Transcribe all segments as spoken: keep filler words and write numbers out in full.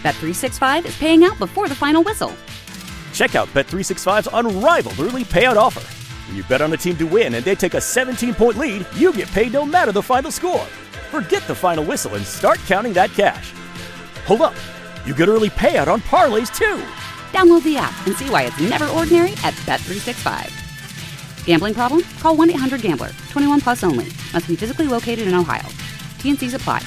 Bet three sixty-five is paying out before the final whistle. Check out Bet three sixty-five's unrivaled early payout offer. When you bet on a team to win and they take a seventeen-point lead, you get paid no matter the final score. Forget the final whistle and start counting that cash. Hold up. You get early payout on parlays, too. Download the app and see why it's never ordinary at Bet three sixty-five. Gambling problem? Call one eight hundred gambler. twenty-one plus only. Must be physically located in Ohio. T N Cs apply.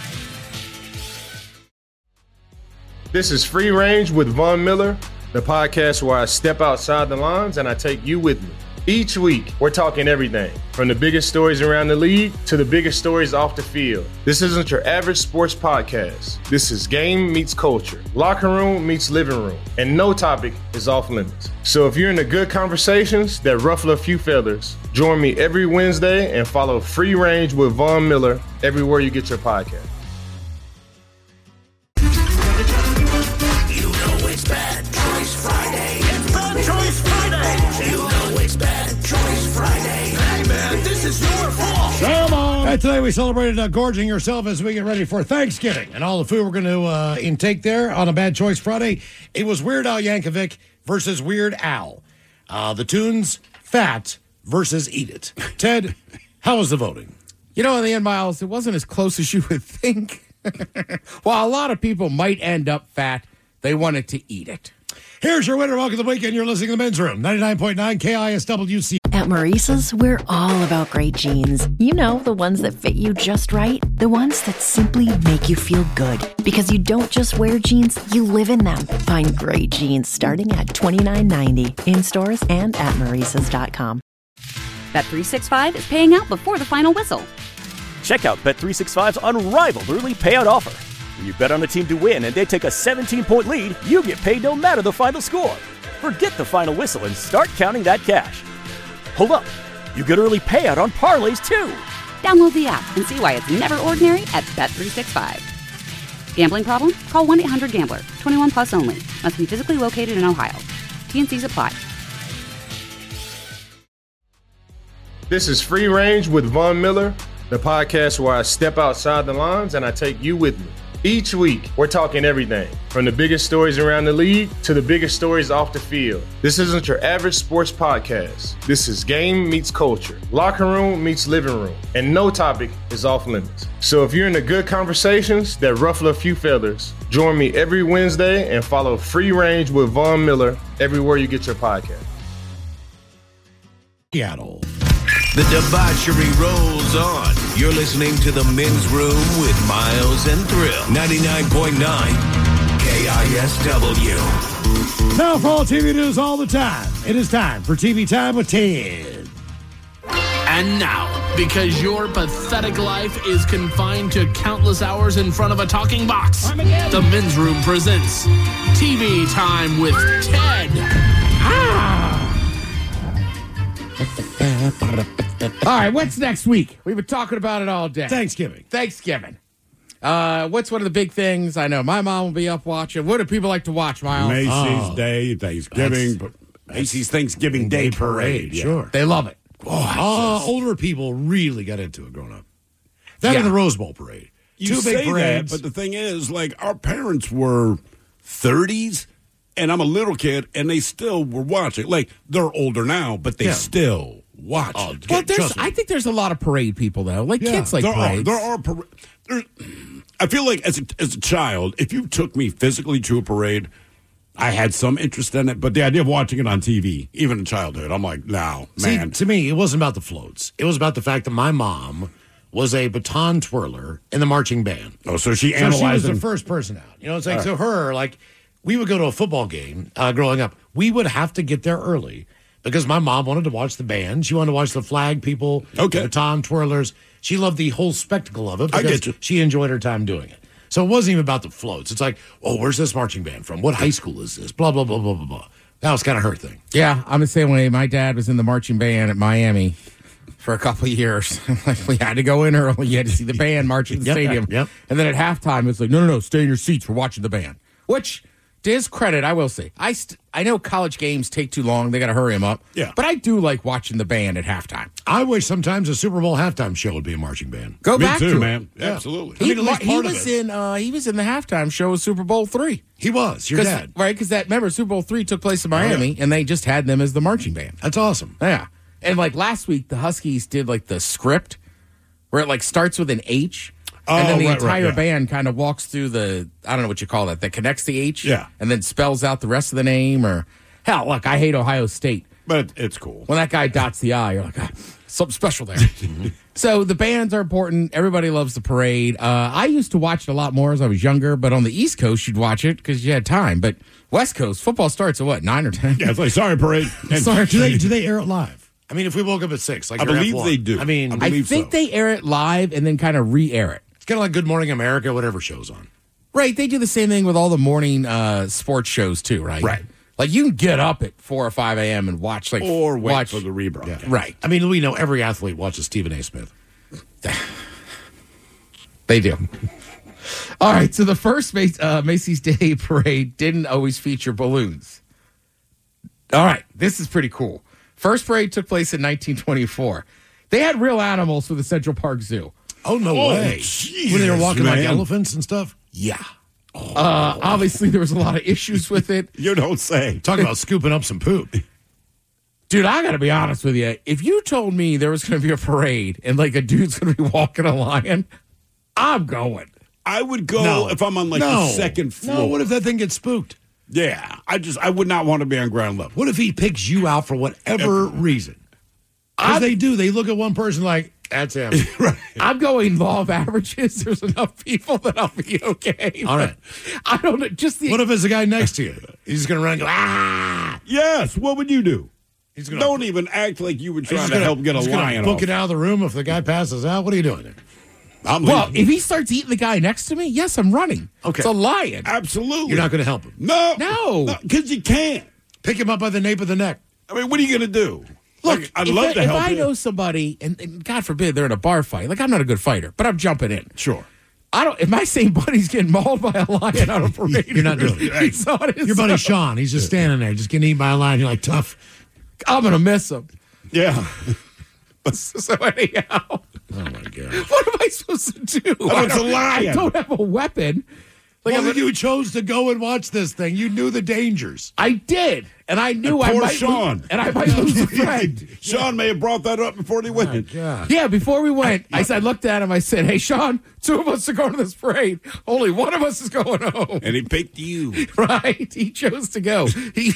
This is Free Range with Von Miller, the podcast where I step outside the lines and I take you with me. Each week, we're talking everything, from the biggest stories around the league to the biggest stories off the field. This isn't your average sports podcast. This is game meets culture, locker room meets living room, and no topic is off limits. So if you're into good conversations that ruffle a few feathers, join me every Wednesday and follow Free Range with Von Miller everywhere you get your podcast. You know it's Bad Choice Friday. It's Bad Choice Friday. You know it's Bad Choice Friday. Hey, man, this is your fault. Come on. Hey, today we celebrated uh, gorging yourself as we get ready for Thanksgiving. And all the food we're going to uh, intake there on a Bad Choice Friday. It was Weird Al Yankovic versus Weird Al. Uh, the tunes, Fat versus Eat It. Ted, how was the voting? You know, in the end, Miles, it wasn't as close as you would think. While a lot of people might end up fat, they wanted to eat it. Here's your winner. Welcome to the weekend. You're listening to The Men's Room, ninety-nine point nine K I S W C. At Maurice's, we're all about great jeans. You know, the ones that fit you just right. The ones that simply make you feel good. Because you don't just wear jeans, you live in them. Find great jeans starting at twenty-nine ninety in stores and at maurices dot com. Bet three sixty-five is paying out before the final whistle. Check out Bet three sixty-five's unrivaled early payout offer. When you bet on a team to win and they take a seventeen-point lead, you get paid no matter the final score. Forget the final whistle and start counting that cash. Hold up. You get early payout on parlays, too. Download the app and see why it's never ordinary at Bet three sixty-five. Gambling problem? Call one eight hundred gambler. twenty-one plus only. Must be physically located in Ohio. T N Cs apply. This is Free Range with Von Miller, the podcast where I step outside the lines and I take you with me. Each week, we're talking everything, from the biggest stories around the league to the biggest stories off the field. This isn't your average sports podcast. This is game meets culture, locker room meets living room, and no topic is off limits. So if you're into good conversations that ruffle a few feathers, join me every Wednesday and follow Free Range with Von Miller everywhere you get your podcast. Seattle. The debauchery rolls on. You're listening to The Men's Room with Miles and Thrill. ninety-nine point nine K I S W. Now for all T V news all the time, it is time for T V Time with Ted. And now, because your pathetic life is confined to countless hours in front of a talking box, The Men's Room presents T V Time with Ted. Ah! All right, what's next week? We've been talking about it all day. Thanksgiving. Thanksgiving. Uh, what's one of the big things? I know my mom will be up watching. What do people like to watch, Miles? Macy's Oh, Day, Thanksgiving, but Macy's Thanksgiving Day Parade. Yeah. Sure. They love it. Oh, uh, older people really got into it growing up. That Yeah. and the Rose Bowl parade. You Two say big parades. that, but the thing is, like, our parents were thirties, and I'm a little kid, and they still were watching. Like, they're older now, but they Yeah. still watch Oh, it. Well, there's, Trust me. I think there's a lot of parade people, though. Like, Yeah, kids like there parades. Are, there are par- there, I feel like as a, as a child, if you took me physically to a parade, I had some interest in it, but the idea of watching it on T V, even in childhood, I'm like, no, See, man. to me, it wasn't about the floats. It was about the fact that my mom was a baton twirler in the marching band. oh, so she So she analyzed was the them. first person out. You know, it's like, so her, like, we would go to a football game uh, growing up. We would have to get there early because my mom wanted to watch the band. She wanted to watch the flag people, Okay. the baton twirlers. She loved the whole spectacle of it I because get you. she enjoyed her time doing it. So it wasn't even about the floats. It's like, oh, where's this marching band from? What high school is this? Blah, blah, blah, blah, blah, blah. That was kind of her thing. Yeah, I'm the same way. My dad was in the marching band at Miami for a couple of years. Like, we had to go in early. You had to see the band march in the Yep, stadium. yep. And then at halftime, it's like, no, no, no, stay in your seats. We're watching the band. Which, to his credit, I will say, I st- I know college games take too long. They got to hurry them up. Yeah. But I do like watching the band at halftime. I wish sometimes a Super Bowl halftime show would be a marching band. Go Me back too, to man. It. Absolutely. He, I mean, at least he part of was it. in. Uh, he was in the halftime show of Super Bowl three. He was your dad, right? Because that remember Super Bowl three took place in Miami, Oh, yeah. and they just had them as the marching band. That's awesome. Yeah, and like last week, the Huskies did like the script where it like starts with an H. And Oh, then the right, right, entire yeah. band kind of walks through the, I don't know what you call that, that connects the H. Yeah. And then spells out the rest of the name. Or, hell, look, I hate Ohio State. But it's cool. When that guy dots the I, you're like, ah, something special there. So the bands are important. Everybody loves the parade. Uh, I used to watch it a lot more as I was younger, but on the East Coast, you'd watch it because you had time. But West Coast, football starts at what, nine or ten? Yeah, it's like, sorry, parade. And Sorry. Do they do they air it live? I mean, if we woke up at six, like I your believe F one, they do. I mean, I I believe think so. they air it live and then kind of re-air it. it's kind of like Good Morning America, whatever show's on. Right, they do the same thing with all the morning uh, sports shows too, right? Right. Like you can get up at four or five a.m. and watch like Or wait watch for the rebroadcast. Yeah. Right, I mean, we know every athlete watches Stephen A. Smith. they do. All right, so the first Mac- uh, Macy's Day Parade didn't always feature balloons. All right, this is pretty cool. First parade took place in nineteen twenty-four. They had real animals for the Central Park Zoo. Oh no Oh, way! Jesus, When they were walking like man. elephants and stuff. Yeah. Uh, obviously, there was a lot of issues with it. You don't say. Talk about scooping up some poop. Dude, I got to be honest with you. If you told me there was going to be a parade and like a dude's going to be walking a lion, I'm going. I would go No. if I'm on like no. the second floor. No, what if that thing gets spooked? Yeah, I just I would not want to be on ground level. What if he picks you out for whatever reason? Because they do. They look at one person like, that's him. Right. I'm going law of averages. There's enough people that I'll be okay. All right. I don't know. Just the. What if it's the guy next to you? He's just going to run and go, ah! Yes. What would you do? He's gonna, Don't even act like you were he's trying just to gonna- help get a he's gonna lion book off. it out of the room if the guy passes out. What are you doing there? I'm well, leaving. if he starts eating the guy next to me, yes, I'm running. Okay. It's a lion. Absolutely. You're not going to help him. No. No. Because you can't. Pick him up by the nape of the neck. I mean, what are you going to do? Look, Like, I'd if, love I, to if help I you. know somebody, and, and God forbid they're in a bar fight, like I'm not a good fighter, but I'm jumping in. Sure. I don't. If my same buddy's getting mauled by a lion on a parade, You're not doing it. he's on his Your buddy own. Sean, he's just standing there, just getting eaten by a lion. You're like, tough. I'm gonna miss him. Yeah. So anyhow, Oh, my God. what am I supposed to do? Oh, I it's a don't- lion. I don't have a weapon. Like Well, I'm then a- you chose to go and watch this thing. You knew the dangers. I did, and I knew And I poor might Sean. lose, and I might lose a friend. Sean may have brought that up before they went. God. Yeah, before we went, I said, I looked at him. I said, "Hey, Sean, two of us are going to this parade. Only one of us is going home." And he picked you. Right? He chose to go. He,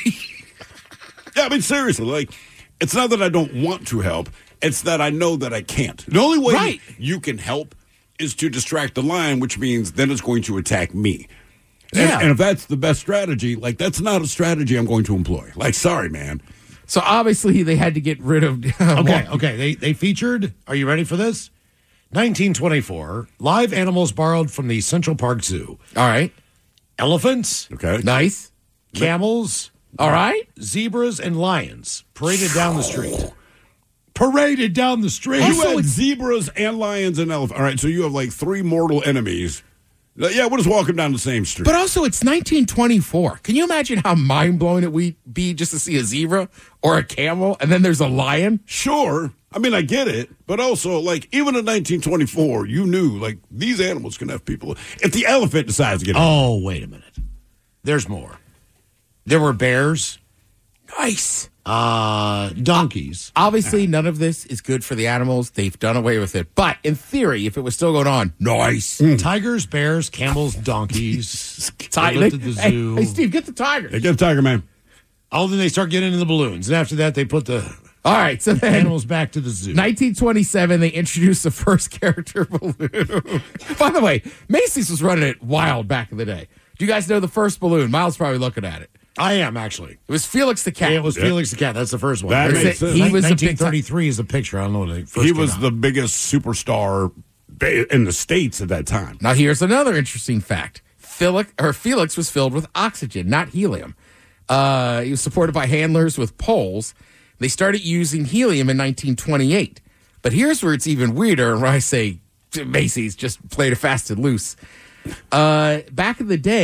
Yeah, I mean, seriously, like, it's not that I don't want to help. It's that I know that I can't. The only way Right. you can help is to distract the lion, which means then it's going to attack me. And, Yeah. and if that's the best strategy, like, that's not a strategy I'm going to employ. Like, sorry, man. so obviously they had to get rid of. Okay, okay. They they featured, are you ready for this? nineteen twenty-four, live animals borrowed from the Central Park Zoo. All right. Elephants, Okay. Nice. camels, All right. zebras, and lions paraded down the street. Paraded down the street. You had zebras and lions and elephants. All right, so you have like three mortal enemies. Uh, Yeah, we'll just walk them down the same street. But also, it's nineteen twenty-four. Can you imagine how mind blowing it would be just to see a zebra or a camel, and then there's a lion? Sure. I mean, I get it. But also, like, even in nineteen twenty-four, you knew, like, these animals can have people. If the elephant decides to get Oh, wait a minute. There's more. There were bears, Nice. uh, donkeys. Obviously, none of this is good for the animals. They've done away with it. But in theory, if it was still going on, nice. Tigers, bears, camels, donkeys. They Ti- looked at the hey, zoo. hey, Steve, get the tiger. Hey, get a tiger, man. Oh, then they start getting into the balloons. And after that, they put the All right, so then animals back to the zoo. nineteen twenty-seven, they introduced the first character balloon. By the way, Macy's was running it wild back in the day. Do you guys know the first balloon? Miles probably looking at it. I am, actually. It was Felix the cat. It was Felix the Cat. That's the first one. That There's makes a- sense. he was a big nineteen thirty-three is the picture. I don't know what it first He came was out. the biggest superstar ba- in the States at that time. Now, here's another interesting fact. Felix, or Felix was filled with oxygen, not helium. Uh, he was supported by handlers with poles. They started using helium in nineteen twenty-eight. But here's where it's even weirder, and where I say Macy's just played it fast and loose. Uh, back in the day,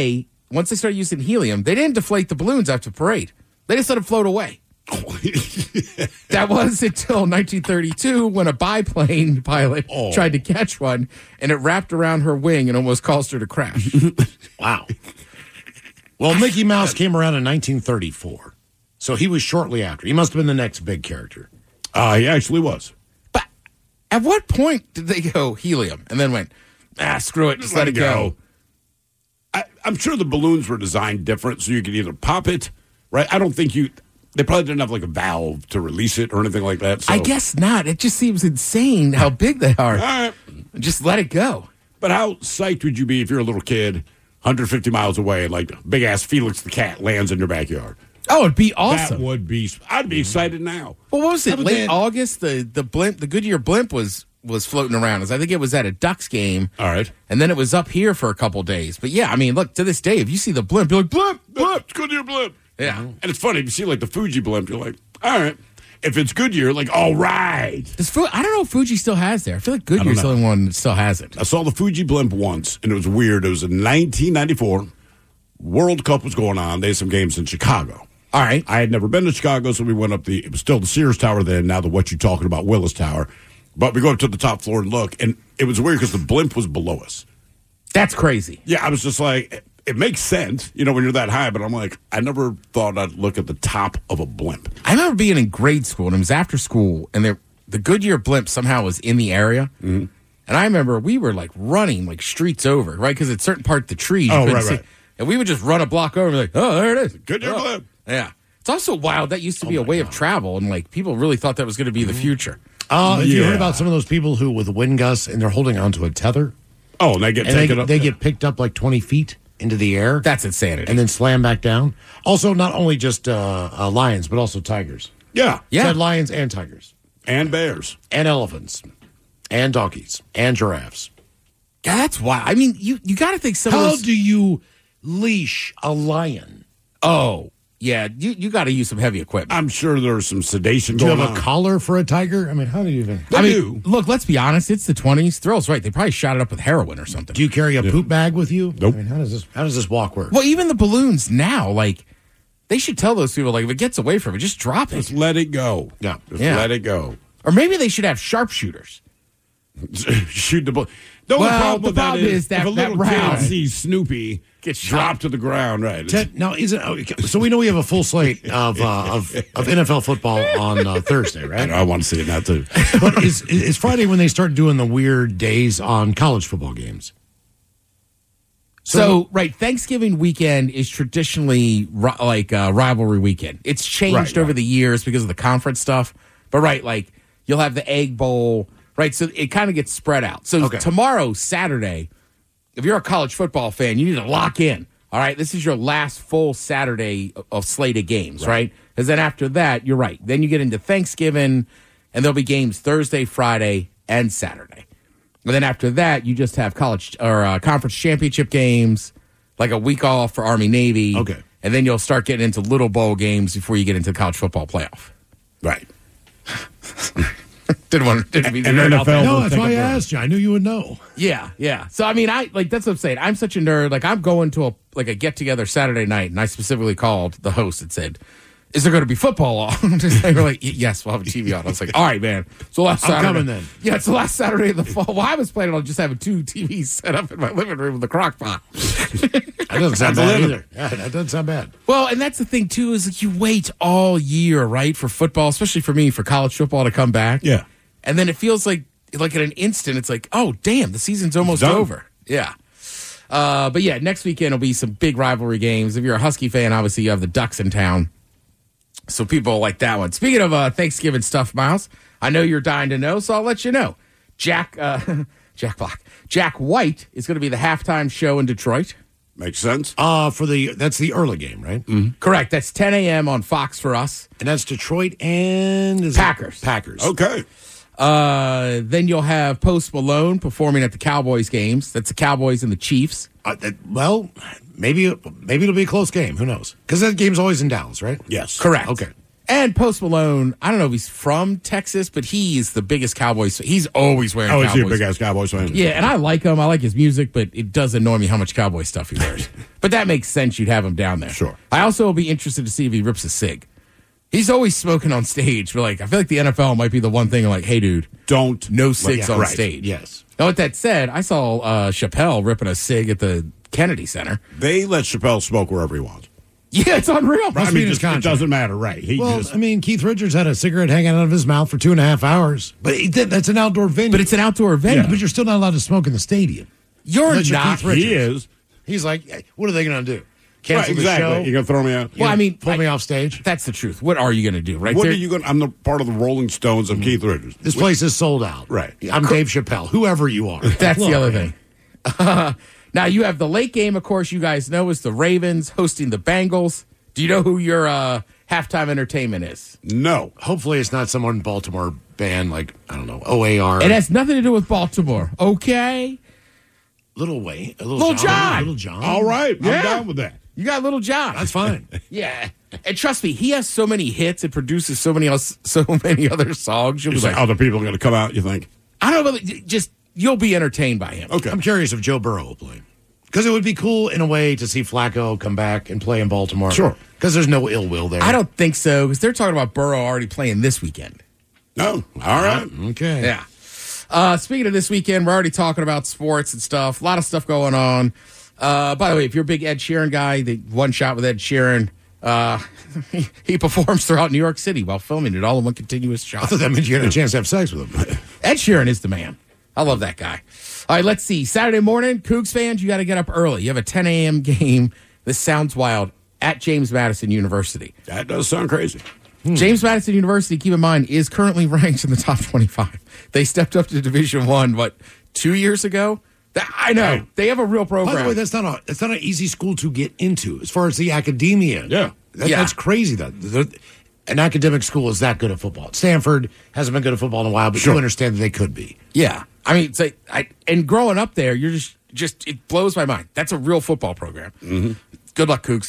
once they started using helium, they didn't deflate the balloons after the parade. They just let them float away. That was until nineteen thirty-two when a biplane pilot Oh. tried to catch one, and it wrapped around her wing and almost caused her to crash. Wow. Well, Mickey Mouse came around in nineteen thirty-four, so he was shortly after. He must have been the next big character. Uh, he actually was. But at what point did they go helium and then went, ah, screw it, just let, it go? I, I'm sure the balloons were designed different, so you could either pop it, right? I don't think you. They probably didn't have like a valve to release it or anything like that. So. I guess not. It just seems insane how big they are. All right. Just let it go. But how psyched would you be if you're a little kid, one hundred fifty miles away, and like big ass Felix the cat lands in your backyard? Oh, it'd be awesome. That would be. I'd be excited now. Well, what was it? How about Late that? August, the the blimp, the Goodyear blimp was was floating around. I think it was at a Ducks game. All right. And then it was up here for a couple days. But yeah, I mean, look, to this day, if you see the blimp, you're like, blimp, blimp. It's Goodyear blimp. Yeah. And it's funny, if you see like the Fuji blimp, you're like, all right. If it's Goodyear, like, all right. Does Fu- I don't know if Fuji still has there. I feel like Goodyear's the know. only one that still has it. I saw the Fuji blimp once, and it was weird. It was in nineteen ninety-four. World Cup was going on. They had some games in Chicago. All right. I had never been to Chicago, so we went up the, it was still the Sears Tower then, now the what you talking about, Willis Tower. But we go up to the top floor and look, and it was weird because the blimp was below us. That's crazy. Yeah, I was just like, it, it makes sense, you know, when you're that high, but I'm like, I never thought I'd look at the top of a blimp. I remember being in grade school, and it was after school, and there, the Goodyear blimp somehow was in the area. Mm-hmm. And I remember we were like running like streets over, right? Because at certain part of the trees, you Oh, couldn't right, see. right. And we would just run a block over and be like, oh, there it is. Goodyear oh. blimp. Yeah. It's also wild. That used to be a way of travel, and like people really thought that was going to be the future. Uh, have you Yeah. heard about some of those people who, with wind gusts, and they're holding onto a tether, Oh, and they get and they, taken up. they get picked up like twenty feet into the air, That's insanity. and then slam back down? Also, not only just uh, uh, lions, but also tigers. Yeah. Yeah. Said lions and tigers, And bears. and elephants, and donkeys, and giraffes. yeah, that's wild. I mean, you, you got to think some of How those. do you leash a lion? oh, yeah, you, you got to use some heavy equipment. I'm sure there's some sedation Do you going have on. a collar for a tiger? I mean, how do you even? They I mean, do. look, let's be honest. It's the twenties. Thrill's right. They probably shot it up with heroin or something. Do you carry a poop bag with you? Nope. I mean, how does this? How does this walk work? Well, even the balloons now, like, they should tell those people, like, if it gets away from it, just drop it. Just let it go. Yeah. Just Yeah. let it go. Or maybe they should have sharpshooters. Shoot the ball. The only Well, problem the with that problem is, is that- if a that little round kid sees Snoopy gets dropped shot. to the ground, right? Ted, now is it oh, okay, so? We know we have a full slate of uh, of, of N F L football on uh, Thursday, I, right? know, I want to see it now too. But is is Friday when they start doing the weird days on college football games? So, right, Thanksgiving weekend is traditionally ri- like uh, rivalry weekend. It's changed Right, over right. the years because of the conference stuff. But, right, like, you'll have the Egg Bowl, right? So it kind of gets spread out. So Okay. tomorrow, Saturday, if you're a college football fan, you need to lock in. All right, this is your last full Saturday of- of slate of games, right? Because then after that, you're right. Then you get into Thanksgiving, and there'll be games Thursday, Friday, and Saturday. And then after that, you just have college or uh, conference championship games, like a week off for Army Navy. Okay. And then you'll start getting into little bowl games before you get into college football playoff. Right. Didn't want didn't mean to And nerd N out F there. L No, will that's take why I a break. asked you. I knew you would know. Yeah, yeah. So I mean, I like that's what I'm saying. I'm such a nerd. Like I'm going to a like a get together Saturday night, and I specifically called the host and said, "Is there going to be football on?" They were like, "Yes, we'll have a T V on." I was like, "All right, man." So last I'm Saturday, coming then. Yeah, it's the last Saturday of the fall. Well, I was planning on just having two T Vs set up in my living room with a crock pot. That doesn't sound That's a bad little- either. Yeah, that doesn't sound bad. Well, and that's the thing too is like you wait all year, right, for football, especially for me, for college football to come back. Yeah. And then it feels like, like in an instant, it's like, oh, damn, the season's almost Done. over. Yeah. Uh, but yeah, next weekend will be some big rivalry games. If you're a Husky fan, obviously you have the Ducks in town. So people like that one. Speaking of uh, Thanksgiving stuff, Miles, I know you're dying to know, so I'll let you know. Jack, uh, Jack Black, Jack White is going to be the halftime show in Detroit. Makes sense. Uh for the that's the early game, right? Correct. That's ten a.m. on Fox for us. And that's Detroit and is it- Packers. Packers. Okay. Uh, then you'll have Post Malone performing at the Cowboys games. That's the Cowboys and the Chiefs. Uh, that- well, maybe maybe it'll be a close game. Who knows? Because that game's always in Dallas, right? Yes. Correct. Okay. And Post Malone, I don't know if he's from Texas, but he is the biggest Cowboys. He's always wearing Oh, is he a Cowboys. big ass Cowboys fan? Yeah, and I like him. I like his music, but it does annoy me how much Cowboy stuff he wears. But that makes sense. You'd have him down there. Sure. I also will be interested to see if he rips a cig. He's always smoking on stage. But like, I feel like the N F L might be the one thing like, hey, dude, Don't. no cigs yeah, on right. stage. Yes. Now, with that said, I saw uh, Chappelle ripping a cig at the Kennedy Center. They let Chappelle smoke wherever he wants. Yeah, it's unreal. Must I be mean, in his just, it contract. doesn't matter, right? He Well, just. I mean, Keith Richards had a cigarette hanging out of his mouth for two and a half hours. But he did, that's an outdoor venue. But it's an outdoor venue. But you're still not allowed to smoke in the stadium. You're Unless you're not. Keith Richards. he is. He's like, hey, what are they going to do? Right, Cancel exactly. the show? You're going to throw me out? Well, I mean, Pull I- me off stage? That's the truth. What are you going to do, right What there? are you going? I'm the part of the Rolling Stones of Keith Richards. This place is sold out. Right. I'm Dave Chappelle, whoever you are. That's the Look, other man. thing. Now, you have the late game, of course, you guys know, is the Ravens hosting the Bengals. Do you know who your uh, halftime entertainment is? No. Hopefully it's not someone Baltimore band like, I don't know, O A R. It has nothing to do with Baltimore, okay? Little Wayne. Little, Little John. John. Little John. All right. Yeah. I'm down with that. You got Little John. That's fine. Yeah. And trust me, he has so many hits and produces so many else, so many other songs. You'll be Is like, other people are going to come out, you think? I don't know, but just, you'll be entertained by him. Okay. I'm curious if Joe Burrow will play. Because it would be cool in a way to see Flacco come back and play in Baltimore. Sure. Because there's no ill will there. I don't think so, because they're talking about Burrow already playing this weekend. No. All right. Okay. Yeah. Uh, speaking of this weekend, we're already talking about sports and stuff. A lot of stuff going on. Uh, by the way, if you're a big Ed Sheeran guy, the one shot with Ed Sheeran, uh, he, he performs throughout New York City while filming it all in one continuous I shot. thought that meant you had a chance to have sex with him. Ed Sheeran is the man. I love that guy. All right, let's see. Saturday morning, Cougs fans, you got to get up early. You have a ten a.m. game. This sounds wild. At James Madison University. That does sound crazy. James Madison University, keep in mind, is currently ranked in the top twenty-five. They stepped up to Division One, what, two years ago? That, I know. They have a real program. By the way, that's not a that's not an easy school to get into as far as the academia. Yeah. That, Yeah. That's crazy. That the- an academic school is that good at football. Stanford hasn't been good at football in a while, but Sure. you understand that they could be. Yeah, I mean, it's like, I and growing up there, you're just just it blows my mind. That's a real football program. Mm-hmm. Good luck, Cougs.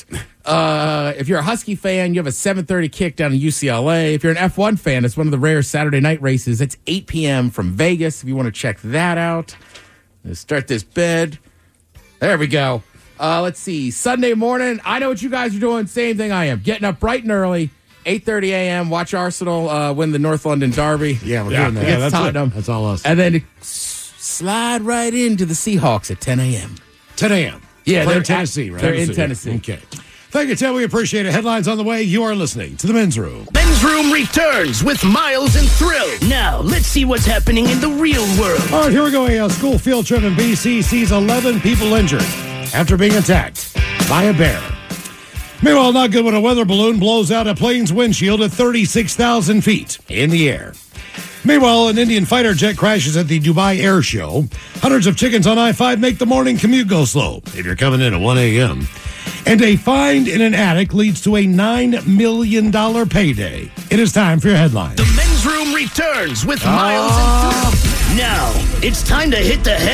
Uh, if you're a Husky fan, you have a seven thirty kick down in U C L A. If you're an F one fan, it's one of the rare Saturday night races. It's eight p.m. from Vegas. If you want to check that out, let's start this bed. There we go. Uh, let's see. Sunday morning, I know what you guys are doing. Same thing I am. Getting up bright and early. eight thirty a.m. Watch Arsenal uh, win the North London Derby. Yeah, we're Yeah, doing that. yeah, Against that's it. Tottenham. That's all us. And then to s- slide right into the Seahawks at ten a.m. ten a.m. Yeah, They're they're in Tennessee, at- right? they're in Tennessee. Okay. Thank you, Tim. We appreciate it. Headlines on the way. You are listening to the Men's Room. Men's Room returns with Miles and Thrill. Now, let's see what's happening in the real world. All right, here we go. A uh, school field trip in B C sees eleven people injured after being attacked by a bear. Meanwhile, not good when a weather balloon blows out a plane's windshield at thirty-six thousand feet in the air. Meanwhile, an Indian fighter jet crashes at the Dubai Air Show. Hundreds of chickens on I five make the morning commute go slow if you're coming in at one a.m. And a find in an attic leads to a nine million dollars payday. It is time for your headlines. The Men's Room returns with Miles and Thrill. Now, it's time to hit the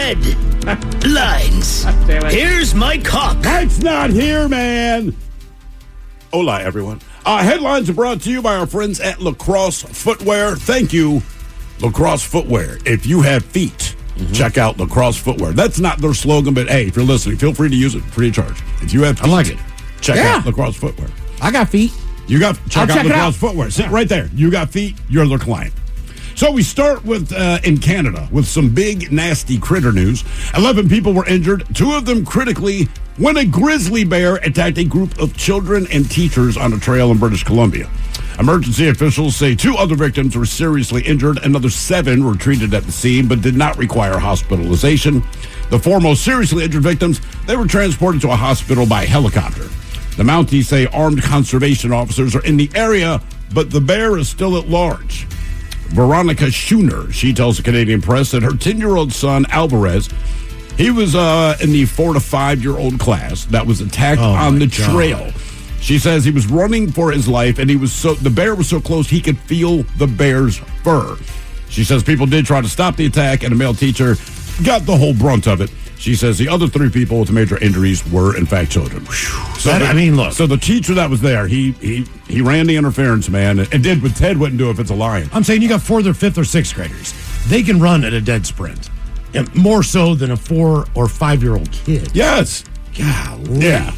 headlines. Here's Mike Hawk. Mike's not here, man. Hola, everyone. Uh, headlines are brought to you by our friends at Lacrosse Footwear. Thank you, Lacrosse Footwear. If you have feet, mm-hmm. check out Lacrosse Footwear. That's not their slogan, but hey, if you're listening, feel free to use it free of charge. If you have feet, I like it. check Yeah. out Lacrosse Footwear. I got feet. You got check I'll out check it Lacrosse out. Footwear. Sit right there. You got feet. You're their client. So we start with uh, in Canada with some big nasty critter news. Eleven people were injured, two of them critically, when a grizzly bear attacked a group of children and teachers on a trail in British Columbia. Emergency officials say two other victims were seriously injured. Another seven were treated at the scene but did not require hospitalization. The four most seriously injured victims, they were transported to a hospital by helicopter. The Mounties say armed conservation officers are in the area, but the bear is still at large. Veronica Schooner, she tells the Canadian press that her ten-year-old son, Alvarez, he was uh, in the four to five-year-old class that was attacked Oh, on my the God. trail. She says he was running for his life, and he was so the bear was so close he could feel the bear's fur. She says people did try to stop the attack, and a male teacher got the whole brunt of it. She says the other three people with major injuries were, in fact, children. So That- the- I mean, look. So the teacher that was there, he he he ran the interference, man, and did what Ted wouldn't do if it's a lion. I'm saying you got fourth or fifth or sixth graders. They can run at a dead sprint. And more so than a four or five-year-old kid. Yes. Golly. Yeah.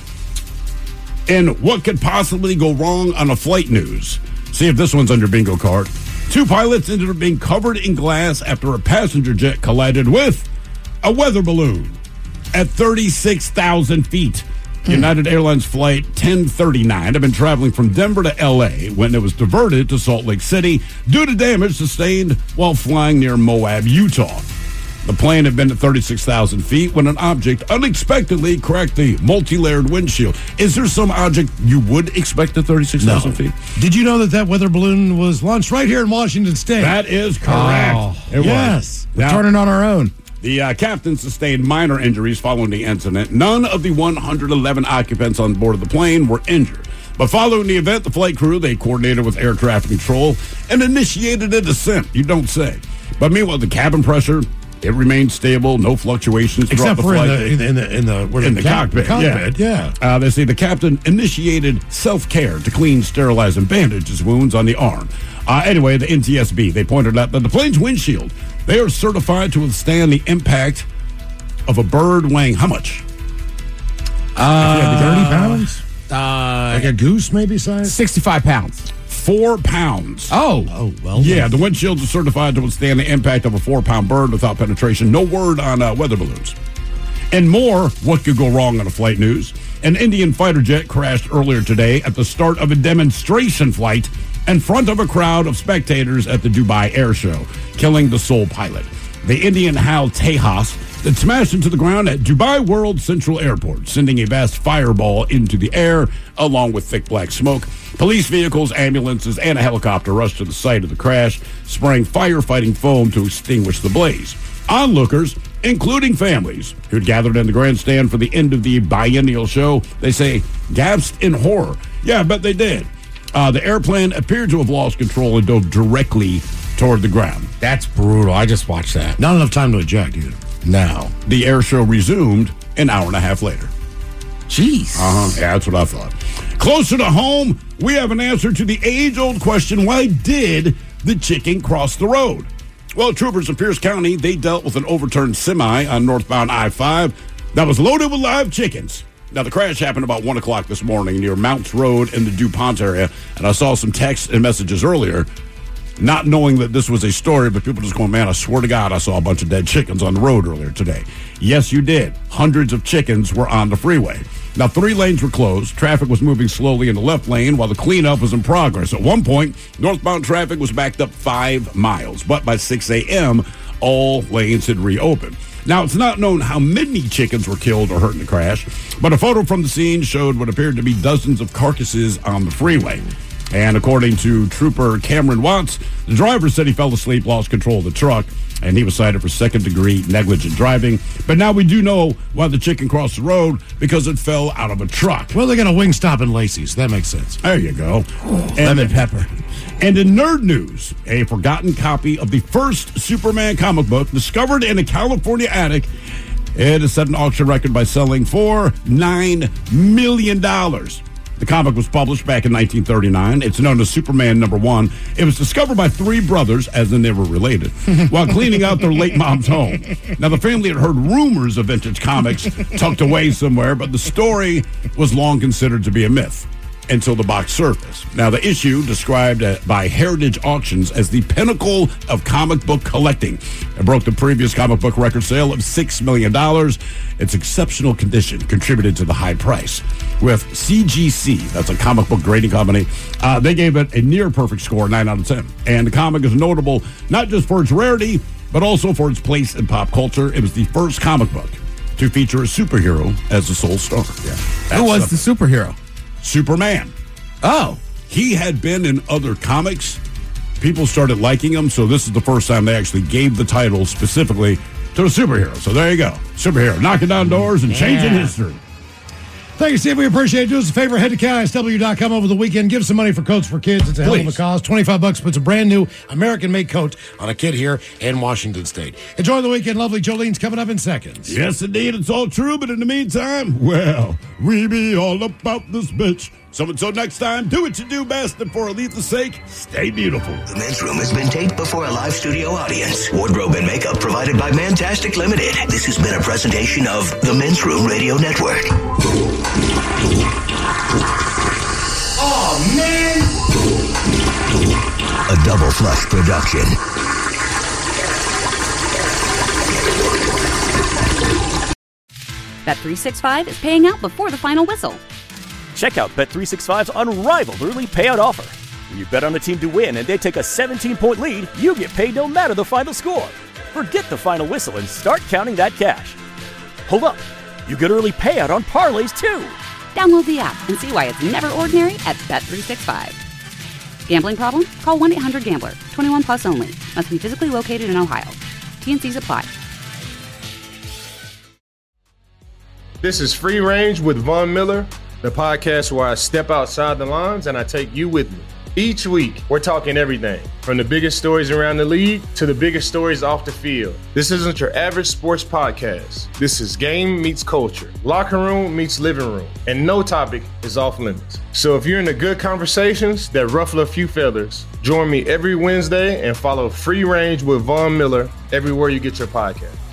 And what could possibly go wrong on a flight news? See if this one's on your bingo card. Two pilots ended up being covered in glass after a passenger jet collided with a weather balloon at thirty-six thousand feet. United Airlines Flight ten thirty-nine had been traveling from Denver to L A when it was diverted to Salt Lake City due to damage sustained while flying near Moab, Utah. The plane had been at thirty-six thousand feet when an object unexpectedly cracked the multi-layered windshield. Is there some object you would expect at thirty-six thousand No. feet? Did you know that that weather balloon was launched right here in Washington State? That is correct. Oh, It yes. was. We're Now- turning on our own. The uh, captain sustained minor injuries following the incident. None of the one hundred eleven occupants on board of the plane were injured. But following the event, the flight crew, they coordinated with air traffic control and initiated a descent. You don't say. But meanwhile, the cabin pressure, it remained stable, no fluctuations throughout Except the for flight. in the, in the, in the, in the, where in the the cap- cockpit, cockpit, yeah. Uh, they say the captain initiated self-care to clean, sterilize, and bandage his wounds on the arm. Uh, anyway, the N T S B, they pointed out that the plane's windshield, they are certified to withstand the impact of a bird weighing how much? Uh, thirty pounds? Uh, Like a goose, maybe, size? sixty-five pounds. Four pounds. Oh. Oh, well. Yeah, the windshields are certified to withstand the impact of a four-pound bird without penetration. No word on uh, weather balloons. And more, what could go wrong on a flight news? An Indian fighter jet crashed earlier today at the start of a demonstration flight in front of a crowd of spectators at the Dubai Air Show, killing the sole pilot. The Indian Hal Tejas that smashed into the ground at Dubai World Central Airport, sending a vast fireball into the air along with thick black smoke. Police vehicles, ambulances, and a helicopter rushed to the site of the crash, spraying firefighting foam to extinguish the blaze. Onlookers, including families who'd gathered in the grandstand for the end of the biennial show, they say gasped in horror. Yeah, I bet they did. Uh, the airplane appeared to have lost control and dove directly toward the ground. That's brutal. I just watched that. Not enough time to eject either. No. The air show resumed an hour and a half later. Jeez. Uh-huh. Yeah, that's what I thought. Closer to home, we have an answer to the age-old question, why did the chicken cross the road? Well, troopers in Pierce County, they dealt with an overturned semi on northbound I five that was loaded with live chickens. Now, the crash happened about one o'clock this morning near Mounts Road in the DuPont area, and I saw some texts and messages earlier, not knowing that this was a story, but people just going, man, I swear to God, I saw a bunch of dead chickens on the road earlier today. Yes, you did. Hundreds of chickens were on the freeway. Now, three lanes were closed. Traffic was moving slowly in the left lane while the cleanup was in progress. At one point, northbound traffic was backed up five miles, but by six a.m., all lanes had reopened. Now, it's not known how many chickens were killed or hurt in the crash, but a photo from the scene showed what appeared to be dozens of carcasses on the freeway. And according to Trooper Cameron Watts, the driver said he fell asleep, lost control of the truck, and he was cited for second-degree negligent driving. But now we do know why the chicken crossed the road, because it fell out of a truck. Well, they got a wing stop in Lacey's. That makes sense. There you go. Oh, lemon pepper. And in nerd news, a forgotten copy of the first Superman comic book discovered in a California attic. It has set an auction record by selling for nine million dollars. The comic was published back in nineteen thirty-nine. It's known as Superman number one. It was discovered by three brothers, as in they were related, while cleaning out their late mom's home. Now, the family had heard rumors of vintage comics tucked away somewhere, but the story was long considered to be a myth until the box surfaced. Now, the issue, described uh, by Heritage Auctions as the pinnacle of comic book collecting, it broke the previous comic book record sale of six million dollars. Its exceptional condition contributed to the high price. With C G C, that's a comic book grading company, uh, they gave it a near-perfect score, nine out of ten. And the comic is notable not just for its rarity, but also for its place in pop culture. It was the first comic book to feature a superhero as the sole star. Yeah, Who was the superhero? Superman. Oh. He had been in other comics. People started liking him, so this is the first time they actually gave the title specifically to a superhero. So there you go. Superhero, knocking down doors and changing Yeah. history. Thank you, Steve. We appreciate it. Do us a favor. Head to K I S W dot com over the weekend. Give some money for Coats for Kids. It's a hell of a cause. twenty-five bucks puts a brand new American-made coat on a kid here in Washington State. Enjoy the weekend. Lovely Jolene's coming up in seconds. Yes, indeed. It's all true. But in the meantime, well, we be all about this bitch. So until next time, do what you do best. And for Aletha's sake, stay beautiful. The Men's Room has been taped before a live studio audience. Wardrobe and makeup provided by Mantastic Limited. This has been a presentation of the Men's Room Radio Network. Oh, man! A Double Flush production. Bet three sixty-five is paying out before the final whistle. Check out Bet three sixty-five's unrivaled early payout offer. When you bet on a team to win and they take a seventeen-point lead, you get paid no matter the final score. Forget the final whistle and start counting that cash. Hold up. You get early payout on parlays, too. Download the app and see why it's never ordinary at Bet three sixty-five. Gambling problem? Call one eight hundred gambler. twenty-one plus only. Must be physically located in Ohio. T N Cs apply. This is Free Range with Von Miller, the podcast where I step outside the lines and I take you with me. Each week, we're talking everything from the biggest stories around the league to the biggest stories off the field. This isn't your average sports podcast. This is game meets culture, locker room meets living room, and no topic is off limits. So if you're into good conversations that ruffle a few feathers, join me every Wednesday and follow Free Range with Von Miller everywhere you get your podcast.